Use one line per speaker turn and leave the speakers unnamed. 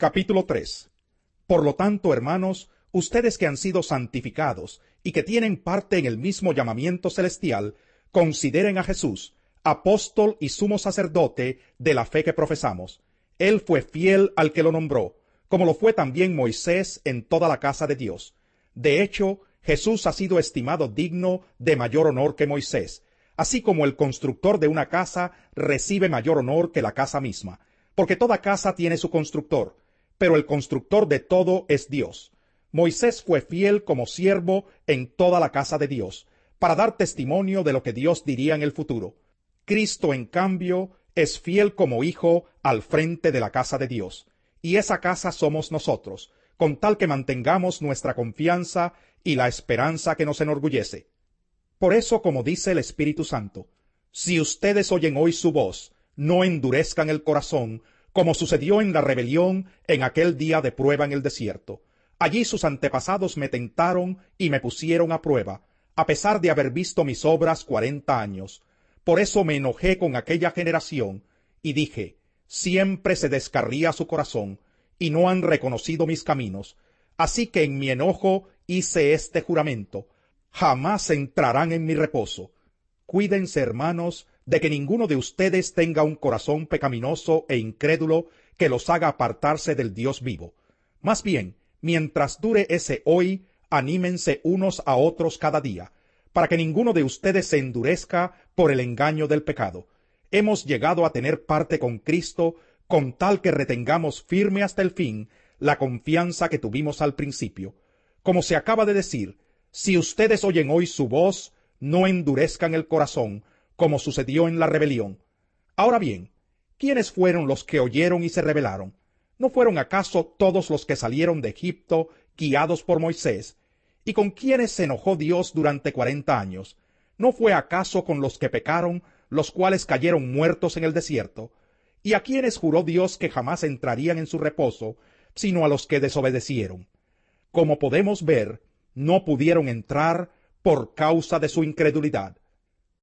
Capítulo 3. Por lo tanto, hermanos, ustedes que han sido santificados y que tienen parte en el mismo llamamiento celestial, consideren a Jesús, apóstol y sumo sacerdote de la fe que profesamos. Él fue fiel al que lo nombró, como lo fue también Moisés en toda la casa de Dios. De hecho, Jesús ha sido estimado digno de mayor honor que Moisés, así como el constructor de una casa recibe mayor honor que la casa misma, porque toda casa tiene su constructor, pero el constructor de todo es Dios. Moisés fue fiel como siervo en toda la casa de Dios, para dar testimonio de lo que Dios diría en el futuro. Cristo, en cambio, es fiel como hijo al frente de la casa de Dios, y esa casa somos nosotros, con tal que mantengamos nuestra confianza y la esperanza que nos enorgullece. Por eso, como dice el Espíritu Santo, si ustedes oyen hoy su voz, no endurezcan el corazón, como sucedió en la rebelión en aquel día de prueba en el desierto. Allí sus antepasados me tentaron y me pusieron a prueba, a pesar de haber visto mis obras 40 años. Por eso me enojé con aquella generación, y dije, siempre se descarría su corazón, y no han reconocido mis caminos. Así que en mi enojo hice este juramento, jamás entrarán en mi reposo. Cuídense, hermanos, de que ninguno de ustedes tenga un corazón pecaminoso e incrédulo que los haga apartarse del Dios vivo. Más bien, mientras dure ese hoy, anímense unos a otros cada día, para que ninguno de ustedes se endurezca por el engaño del pecado. Hemos llegado a tener parte con Cristo, con tal que retengamos firme hasta el fin la confianza que tuvimos al principio. Como se acaba de decir, si ustedes oyen hoy su voz, no endurezcan el corazón, como sucedió en la rebelión. Ahora bien, ¿quiénes fueron los que oyeron y se rebelaron? ¿No fueron acaso todos los que salieron de Egipto, guiados por Moisés? ¿Y con quiénes se enojó Dios durante 40 años? ¿No fue acaso con los que pecaron, los cuales cayeron muertos en el desierto? ¿Y a quiénes juró Dios que jamás entrarían en su reposo, sino a los que desobedecieron? Como podemos ver, no pudieron entrar por causa de su incredulidad.